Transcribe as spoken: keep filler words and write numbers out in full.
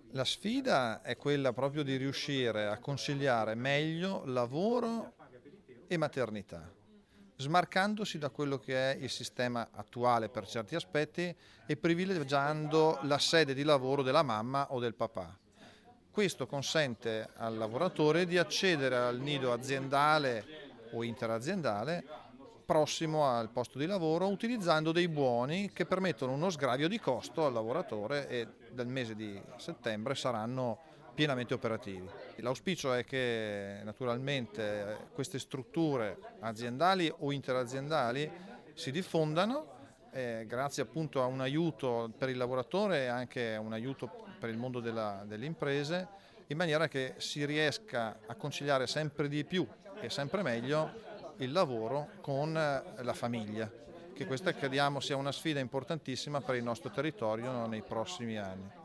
La sfida è quella proprio di riuscire a conciliare meglio lavoro e maternità, smarcandosi da quello che è il sistema attuale per certi aspetti e privilegiando la sede di lavoro della mamma o del papà. Questo consente al lavoratore di accedere al nido aziendale o interaziendale prossimo al posto di lavoro utilizzando dei buoni che permettono uno sgravio di costo al lavoratore e dal mese di settembre saranno pienamente operativi. L'auspicio è che naturalmente queste strutture aziendali o interaziendali si diffondano eh, grazie appunto a un aiuto per il lavoratore e anche un aiuto per il mondo della, delle imprese, in maniera che si riesca a conciliare sempre di più e sempre meglio il lavoro con la famiglia, che questa crediamo sia una sfida importantissima per il nostro territorio nei prossimi anni.